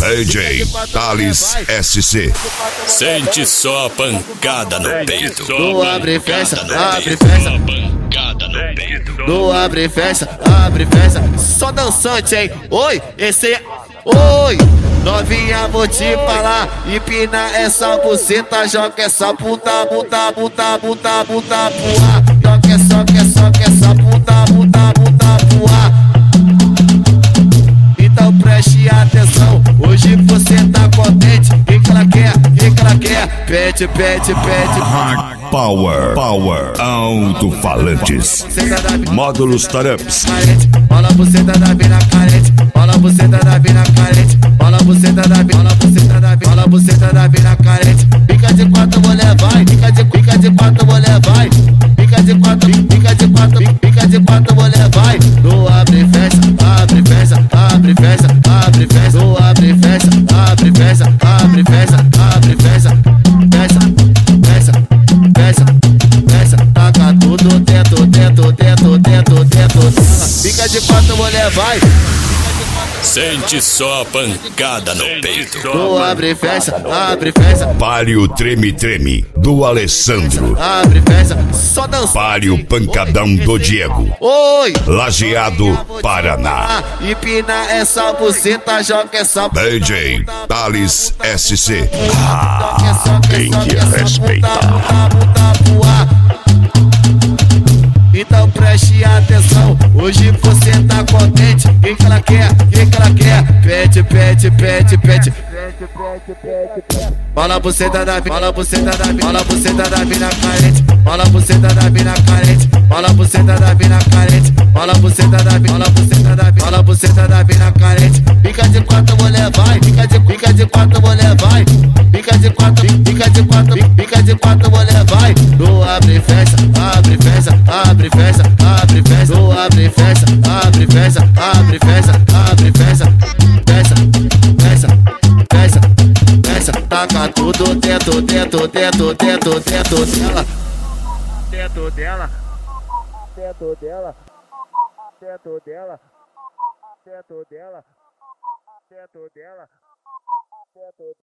DJ Thales SC. Sente só a pancada no peito. Do abre e fecha, abre e fecha. Pancada no peito. Do abre e fecha, abre e fecha. Só dançante, hein? Oi, esse é. Oi, novinha, vou te falar. Empina essa buceta, joga essa puta, puta, puta, puta, puta pro ar. Joga essa puta, puta, puta pro ar. Então preste atenção, hoje você tá contente. O que ela quer? O que ela quer? Pede, pede, pede. Power Alto-falantes. Módulos Taramps. Bola buceta da mina carente. Bola buceta da mina carente. Bola buceta da mina, bola buceta da mina, bola buceta da mina carente. Fica de quatro, mulher vai. Fica de quatro, mulher vai. Fica de quatro, fica de quatro, mulher vai. Do abre e fecha, abre e fecha, abre e fecha, abre e fecha. Do abre e fecha, abre e fecha, abre e fecha, abre e fecha. Fecha, fecha, fecha, fecha. Taca tudo dentro, dentro, dentro, dentro, dentro dela. Fica de quatro, mulher vai. Sente só a pancada no peito. Do abre e fecha, abre e fecha. Páreo Treme Treme, do Alessandro. Abre e fecha, só dança. Páreo Pancadão do Diego. Oi, Lajeado, Paraná. empina essa buceta, joga essa DJ Thales SC. tem que respeitar. Então preste atenção, hoje você tá contente. O que ela quer? O que ela quer? Pede, pede, pede, pede. Bola buceta da mina, bola buceta da mina, bola buceta da mina carente. Bola buceta da mina carente. Bola buceta da mina carente. Bola buceta da mina, bola buceta da mina, bola buceta da mina carente. Fica de quatro, mulher vai. Fica de quatro, mulher vai. Fica de quatro, fica de quatro, mulher vai. Do abre e fecha, abre e fecha, abre e fecha, abre e fecha. Do abre e fecha, abre e fecha, abre e fecha, abre e fecha. Fecha, fecha, fecha, fecha. Taca tudo dentro, dentro, dentro, dentro, dentro dela. Dentro dela. Dentro dela. Dentro dela. Dentro dela. Dentro dela.